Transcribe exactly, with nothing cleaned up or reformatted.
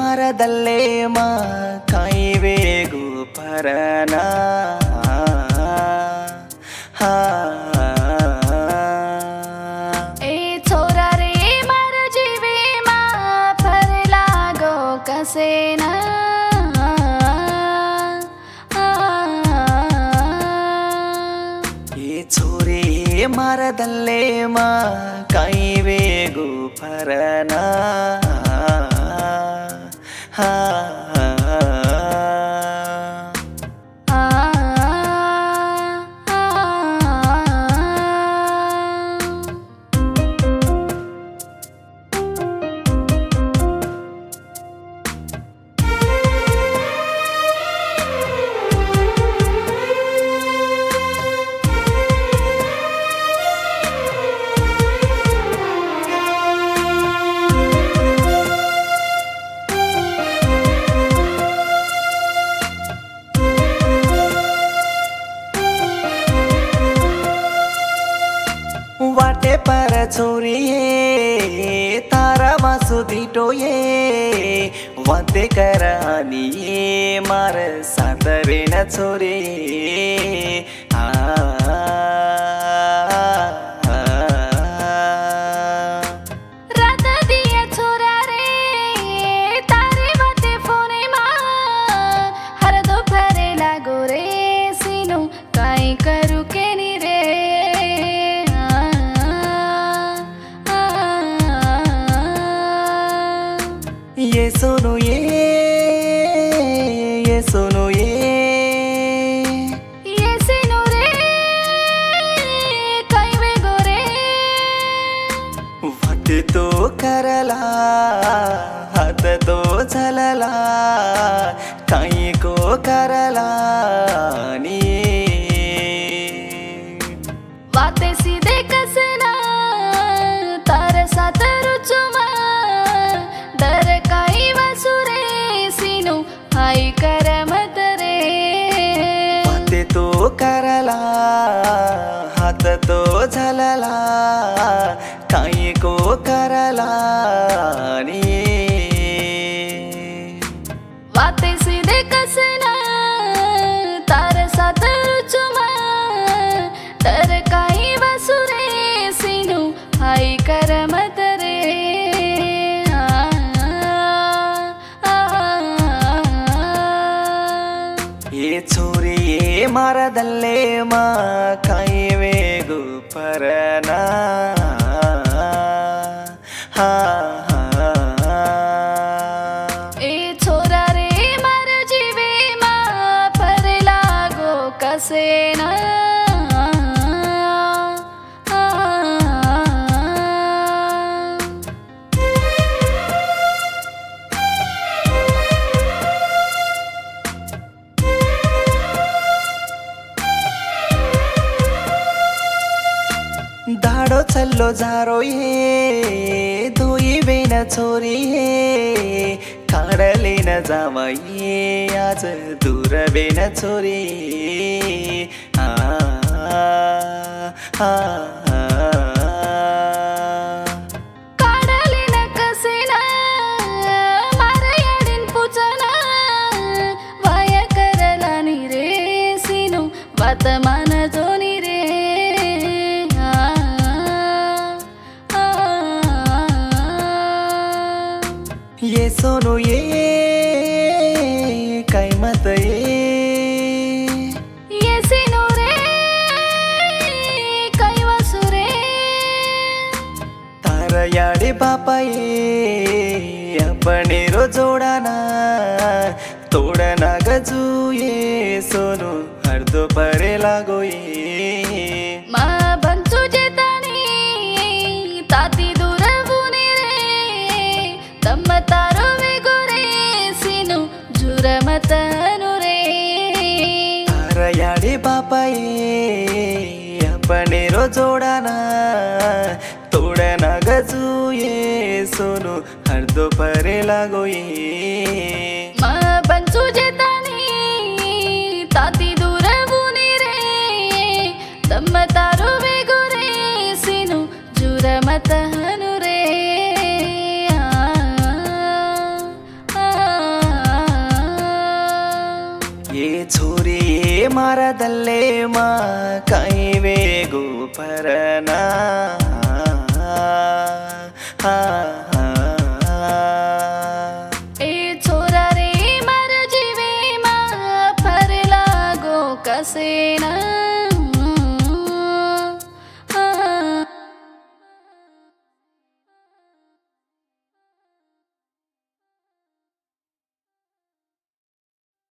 ಮರದಲ್ಲೇ ಮಾ ಕಾಯಿವೆಗೂ ಪರನ ए छोरा रे मर जीवे मा फर लागो कसेना ए छोरे ಮರದಲ್ಲೇ ಮಾ ಕಾಯಿವೆಗೂ ಪರನ वाटे पर छोरिए तारा मासु दिटोये वाते करानिए मार सातरे न छोरे आ राधा दिया छोरा रे तारे वाते फोने मा हर दोपहरे लागो रे सीनो काई करू के नी रे ये सुनो ये ये सुनो ये ये सीनो रे काई वे गोरे वाट तो करला हात तो चलला काही को करला नी वाते सीधे कसना तार साथ रुचुमा डर काई वसुरे सीनो हाई कर मत रे वाते तो करला हात तो झलला काही को करला नी वाते सीधे कसना तार साथ रुचुमा डर काई वसुरे सीनो हाई कर मत रे ये छोरी ये ಮರದಲ್ಲೇ ಮಾ ಕಾಯಿವೆಗೂ ಪರನ ए छोरा रे मर जीवे मा फर लागो कसेना दाडो चल्लो झारो ये धोई बेन छोरी ये काढले न जावा ये आज दूर बेन छोरी आ आ काढले न कसेना मार याडीन पुचना वाय करला नी रे सीनो वात मान जोनी रे ये सोनू ये काय मत ये ये सीनो रे काई वसुरे तार याडे बापा ये अपने रो जोडाना तोडना गजू ये सोनू अर्धो परे लागो ये मा बंचू जेतानी ताती दूर बुनी रे तम तारो वे गोरे सीनो जुर मतनु रे तार याडे बापा ये अपने रो जोडाना तोडना गजू ये सोनू अर्धो परे लागो ये मा बंचू जेतानी ताती दूर बुनी रे तम तारो वे गोरे सीनो जुर मतनु रे आ, आ, ये छोरी ये मारा दल्ले माँ कहीं वे गोपरना ए छोरा रे मर जीवे मा पर लागो कसेना